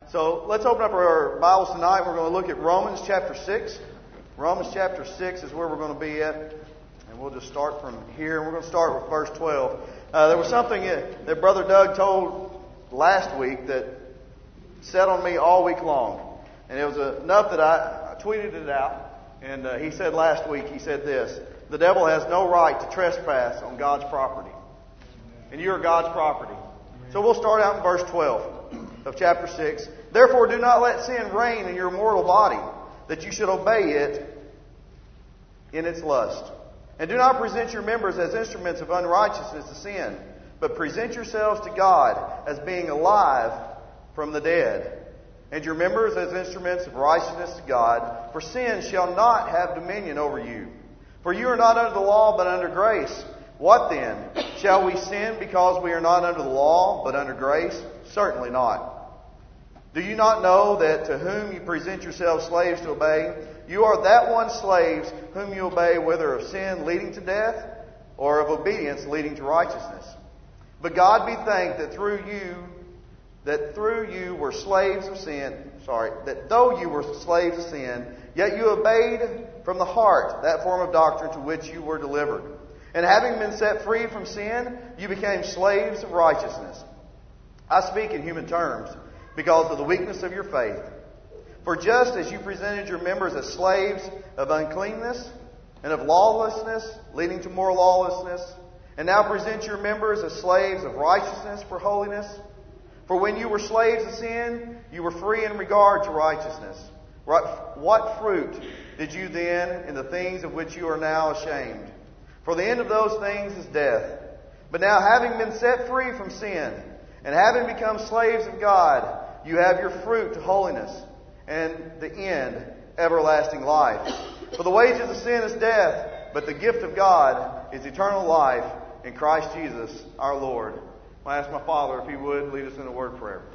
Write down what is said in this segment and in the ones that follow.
So let's open up our Bibles tonight. We're going to look at Romans chapter 6. Romans chapter 6 is where we're going to be at. And we'll just start from here. We're going to start with verse 12. There was something that Brother Doug told last week that sat on me all week long. And it was enough that I tweeted it out. And he said last week, he said this: the devil has no right to trespass on God's property. And you are God's property. So we'll start out in verse 12 of chapter 6. Therefore do not let sin reign in your mortal body, that you should obey it in its lust. And do not present your members as instruments of unrighteousness to sin, but present yourselves to God as being alive from the dead, and your members as instruments of righteousness to God. For sin shall not have dominion over you. For you are not under the law, but under grace. What then? Shall we sin because we are not under the law, but under grace? Certainly not. Do you not know that to whom you present yourselves slaves to obey, you are that one slaves whom you obey, whether of sin leading to death, or of obedience leading to righteousness? But God be thanked that through you were slaves of sin, that though you were slaves of sin, yet you obeyed from the heart that form of doctrine to which you were delivered. And having been set free from sin, you became slaves of righteousness. I speak in human terms because of the weakness of your faith. For just as you presented your members as slaves of uncleanness and of lawlessness, leading to more lawlessness, and now present your members as slaves of righteousness for holiness. For when you were slaves of sin, you were free in regard to righteousness. What fruit did you then in the things of which you are now ashamed? For the end of those things is death. But now, having been set free from sin, and having become slaves of God, you have your fruit to holiness, and the end, everlasting life. For the wages of sin is death, but the gift of God is eternal life in Christ Jesus our Lord. I ask my Father if He would lead us in a word of prayer.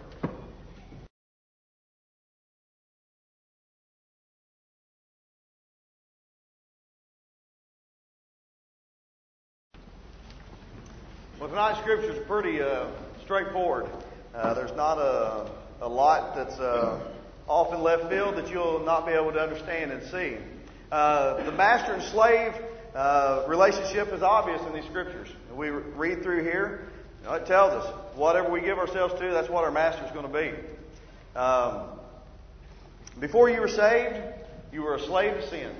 Well, tonight's scriptures are pretty straightforward. There's not a lot that's off in left field that you'll not be able to understand and see. The master and slave relationship is obvious in these scriptures. We read through here, it tells us whatever we give ourselves to, that's what our master is going to be. Before you were saved, you were a slave to sin.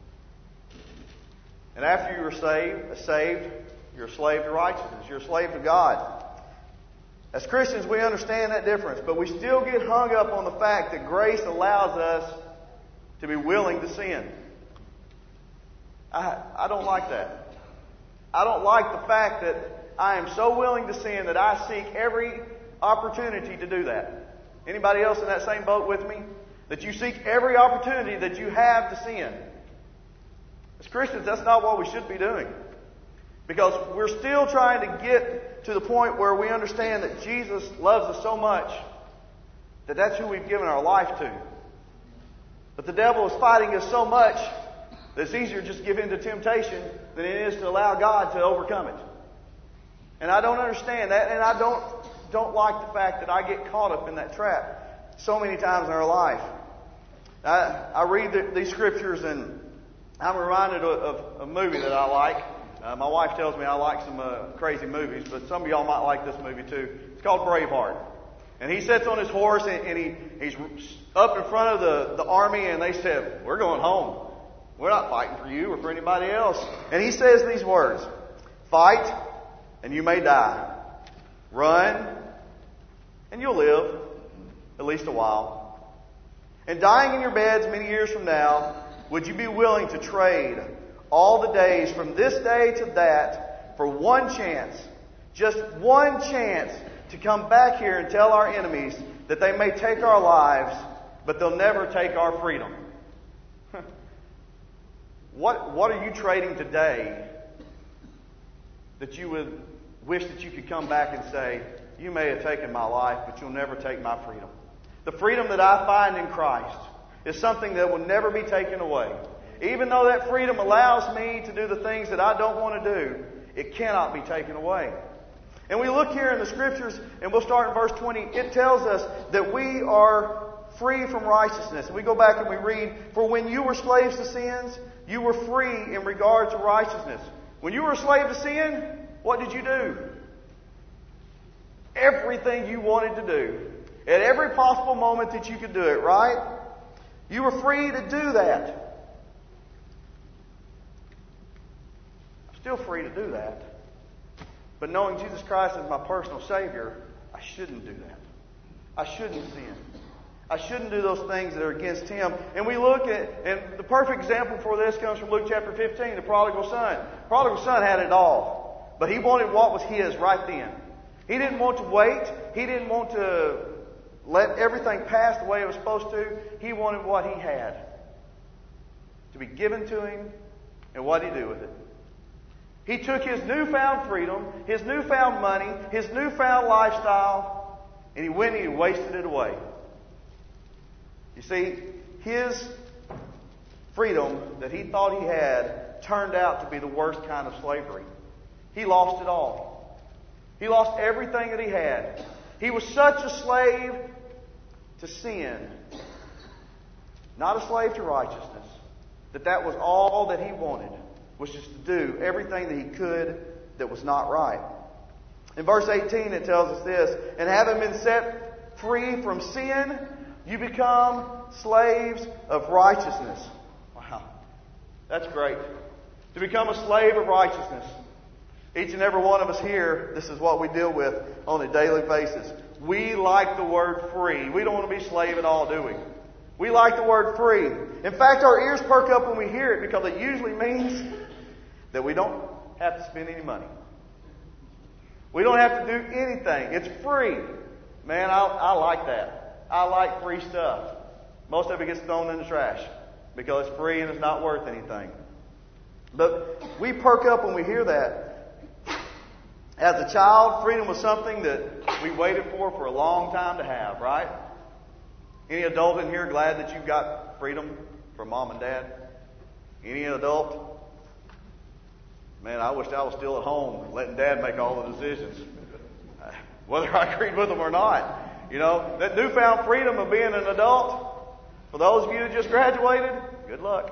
And after you were saved, you're a slave to righteousness. You're a slave to God. As Christians, we understand that difference, but we still get hung up on the fact that grace allows us to be willing to sin. I don't like that. I don't like the fact that I am so willing to sin that I seek every opportunity to do that. Anybody else in that same boat with me? That you seek every opportunity that you have to sin. As Christians, that's not what we should be doing. Because we're still trying to get to the point where we understand that Jesus loves us so much that that's who we've given our life to. But the devil is fighting us so much that it's easier to just give in to temptation than it is to allow God to overcome it. And I don't understand that, and I don't like the fact that I get caught up in that trap so many times in our life. I read these scriptures and I'm reminded of a movie that I like. My wife tells me I like some crazy movies, but some of y'all might like this movie too. It's called Braveheart. And he sits on his horse and he's up in front of the army, and they said, "We're going home. We're not fighting for you or for anybody else." And he says these words: "Fight and you may die. Run and you'll live, at least a while. And dying in your beds many years from now, would you be willing to trade all the days from this day to that for one chance, just one chance, to come back here and tell our enemies that they may take our lives, but they'll never take our freedom?" What are you trading today that you would wish that you could come back and say, "You may have taken my life, but you'll never take my freedom"? The freedom that I find in Christ is something that will never be taken away. Even though that freedom allows me to do the things that I don't want to do, it cannot be taken away. And we look here in the Scriptures, and we'll start in verse 20. It tells us that we are free from righteousness. And we go back and we read, "For when you were slaves to sins, you were free in regard to righteousness." When you were a slave to sin, what did you do? Everything you wanted to do. At every possible moment that you could do it, right? You were free to do that. I'm still free to do that. But knowing Jesus Christ as my personal Savior, I shouldn't do that. I shouldn't sin. I shouldn't do those things that are against Him. And we look at, and the perfect example for this comes from Luke chapter 15, the prodigal son. The prodigal son had it all, but he wanted what was his right then. He didn't want to wait. He didn't want to let everything pass the way it was supposed to. He wanted what he had to be given to him, and what did he do with it? He took his newfound freedom, his newfound money, his newfound lifestyle, and he went and he wasted it away. You see, his freedom that he thought he had turned out to be the worst kind of slavery. He lost it all. He lost everything that he had. He was such a slave to sin, not a slave to righteousness, that was all that he wanted, was just to do everything that he could that was not right. In verse 18 it tells us this, "And having been set free from sin, you become slaves of righteousness." Wow. That's great. To become a slave of righteousness. Each and every one of us here, this is what we deal with on a daily basis. We like the word free. We don't want to be slave at all, do we? We like the word free. In fact, our ears perk up when we hear it because it usually means that we don't have to spend any money. We don't have to do anything. It's free. Man, I like that. I like free stuff. Most of it gets thrown in the trash because it's free and it's not worth anything. But we perk up when we hear that. As a child, freedom was something that we waited for a long time to have, right? Any adult in here glad that you've got freedom from mom and dad? Any adult? Man, I wish I was still at home letting Dad make all the decisions, whether I agreed with them or not. You know, that newfound freedom of being an adult, for those of you that just graduated, good luck.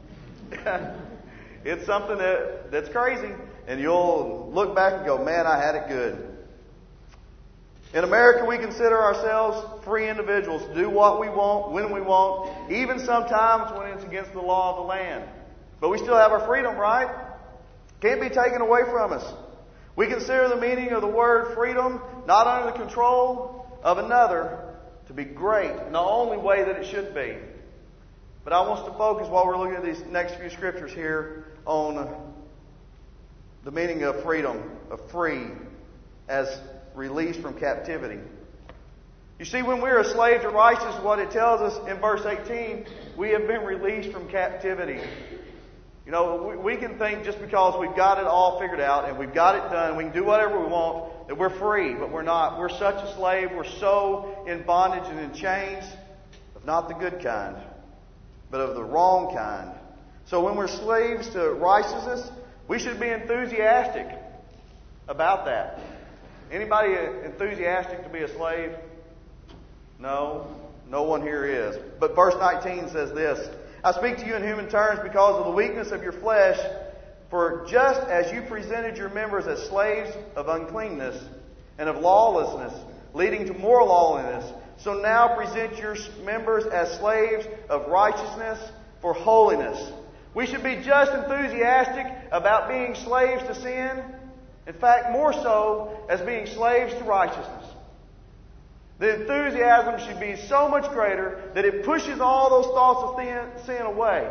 It's something that's crazy, and you'll look back and go, man, I had it good. In America, we consider ourselves free individuals to do what we want, when we want, even sometimes when it's against the law of the land. But we still have our freedom, right? Can't be taken away from us. We consider the meaning of the word freedom not under the control of another to be great in the only way that it should be. But I want us to focus while we're looking at these next few scriptures here on the meaning of freedom, of free, as released from captivity. You see, when we're a slave to righteousness, what it tells us in verse 18, we have been released from captivity. You know, we can think just because we've got it all figured out and we've got it done, we can do whatever we want, that we're free, but we're not. We're such a slave. We're so in bondage and in chains of not the good kind, but of the wrong kind. So when we're slaves to righteousness, we should be enthusiastic about that. Anybody enthusiastic to be a slave? No. No one here is. But verse 19 says this, "I speak to you in human terms because of the weakness of your flesh, for just as you presented your members as slaves of uncleanness and of lawlessness, leading to more lawlessness, so now present your members as slaves of righteousness for holiness." We should be just enthusiastic about being slaves to sin. In fact, more so as being slaves to righteousness. The enthusiasm should be so much greater that it pushes all those thoughts of sin away.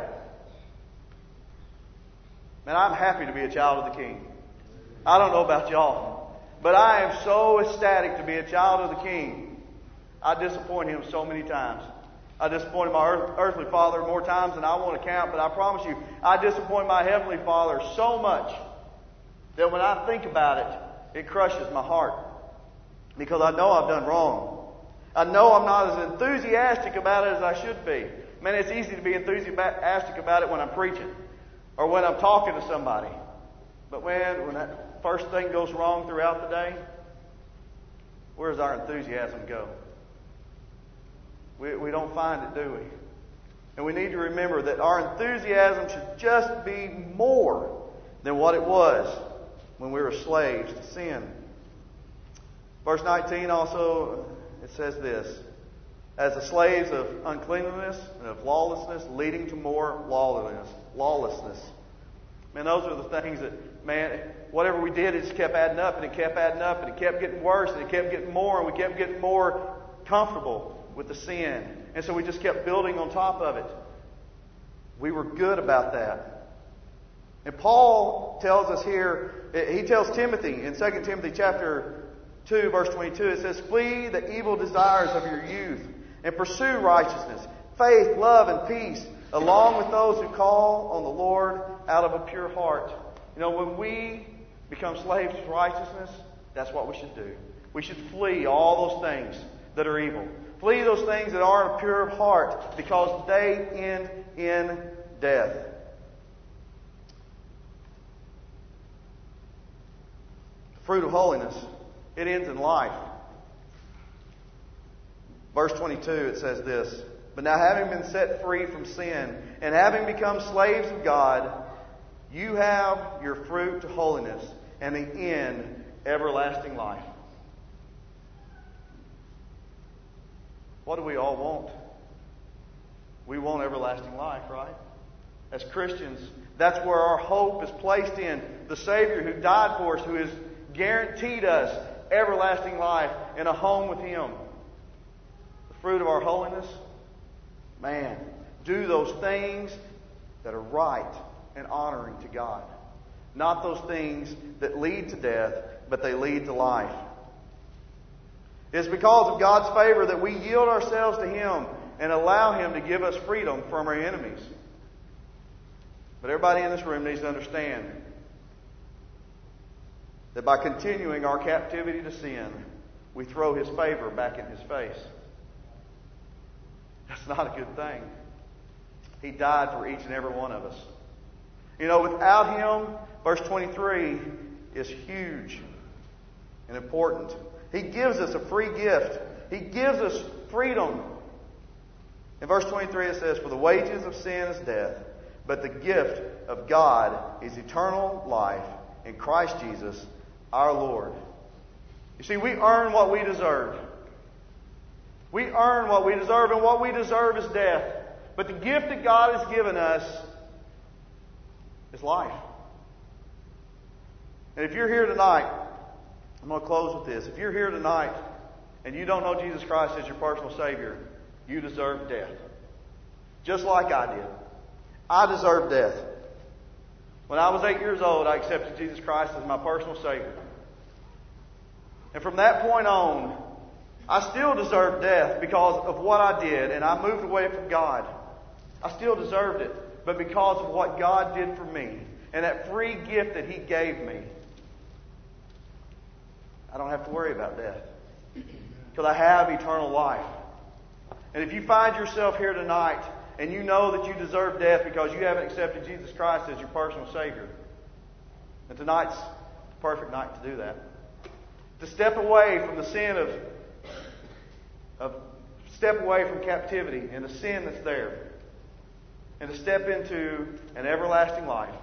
Man, I'm happy to be a child of the King. I don't know about y'all, but I am so ecstatic to be a child of the King. I disappoint Him so many times. I disappointed my earthly father more times than I want to count, but I promise you, I disappoint my heavenly Father so much that when I think about it, it crushes my heart. Because I know I've done wrong. I know I'm not as enthusiastic about it as I should be. Man, it's easy to be enthusiastic about it when I'm preaching or when I'm talking to somebody. But when that first thing goes wrong throughout the day, where does our enthusiasm go? We don't find it, do we? And we need to remember that our enthusiasm should just be more than what it was when we were slaves to sin. Verse 19 also, it says this: as the slaves of uncleanliness and of lawlessness, leading to more lawlessness. Man, those are the things that, man, whatever we did, it just kept adding up, and it kept adding up, and it kept getting worse, and it kept getting more, and we kept getting more comfortable with the sin. And so we just kept building on top of it. We were good about that. And Paul tells us here, he tells Timothy in 2 Timothy chapter 2, verse 22, it says, flee the evil desires of your youth and pursue righteousness, faith, love, and peace, along with those who call on the Lord out of a pure heart. You know, when we become slaves to righteousness, that's what we should do. We should flee all those things that are evil. Flee those things that aren't a pure heart, because they end in death. The fruit of holiness, it ends in life. Verse 22, it says this: but now, having been set free from sin and having become slaves of God, you have your fruit to holiness, and the end, everlasting life. What do we all want? We want everlasting life, right? As Christians, that's where our hope is placed in the Savior who died for us, who has guaranteed us everlasting life and a home with Him. The fruit of our holiness, man, do those things that are right and honoring to God. Not those things that lead to death, but they lead to life. It's because of God's favor that we yield ourselves to Him and allow Him to give us freedom from our enemies. But everybody in this room needs to understand that by continuing our captivity to sin, we throw His favor back in His face. That's not a good thing. He died for each and every one of us. You know, without Him, verse 23 is huge and important. He gives us a free gift. He gives us freedom. In verse 23 it says, for the wages of sin is death, but the gift of God is eternal life in Christ Jesus our Lord. You see, we earn what we deserve. We earn what we deserve, and what we deserve is death. But the gift that God has given us is life. And if you're here tonight, I'm going to close with this. If you're here tonight and you don't know Jesus Christ as your personal Savior, you deserve death. Just like I did. I deserve death. When I was 8 years old, I accepted Jesus Christ as my personal Savior. And from that point on, I still deserved death because of what I did, and I moved away from God. I still deserved it, but because of what God did for me and that free gift that He gave me, I don't have to worry about death because I have eternal life. And if you find yourself here tonight and you know that you deserve death because you haven't accepted Jesus Christ as your personal Savior, then tonight's the perfect night to do that. To step away from the sin of step away from captivity and the sin that's there, and to step into an everlasting life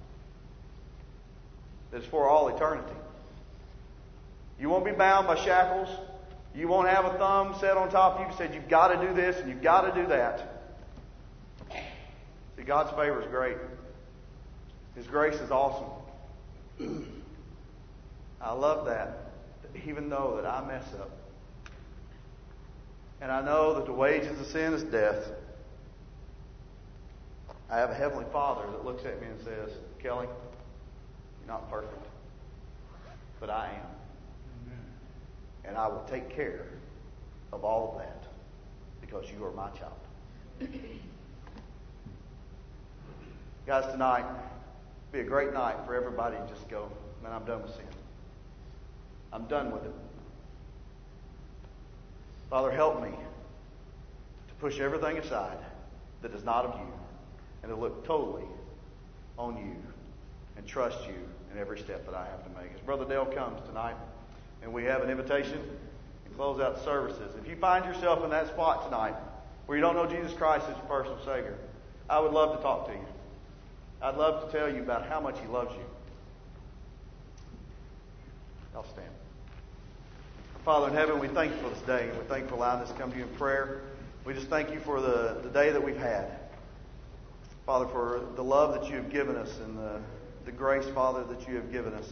that is for all eternity. You won't be bound by shackles. You won't have a thumb set on top of you that said you've got to do this and you've got to do that. See, God's favor is great. His grace is awesome. I love that, even though that I mess up. And I know that the wages of sin is death. I have a Heavenly Father that looks at me and says, Kelly, you're not perfect, but I am. And I will take care of all of that because you are my child. Guys, tonight will be a great night for everybody to just go, man, I'm done with sin. I'm done with it. Father, help me to push everything aside that is not of you and to look totally on you and trust you in every step that I have to make. As Brother Dale comes tonight, and we have an invitation and close out the services. If you find yourself in that spot tonight where you don't know Jesus Christ as your personal Savior, I would love to talk to you. I'd love to tell you about how much He loves you. I'll stand. Father in heaven, we thank you for this day, and we thank you for allowing us to come to you in prayer. We just thank you for the day that we've had. Father, for the love that you have given us and the grace, Father, that you have given us.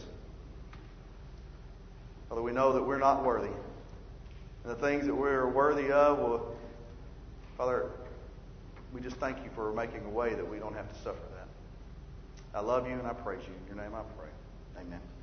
Father, we know that we're not worthy. And the things that we're worthy of, well, Father, we just thank you for making a way that we don't have to suffer that. I love you and I praise you. In your name I pray. Amen.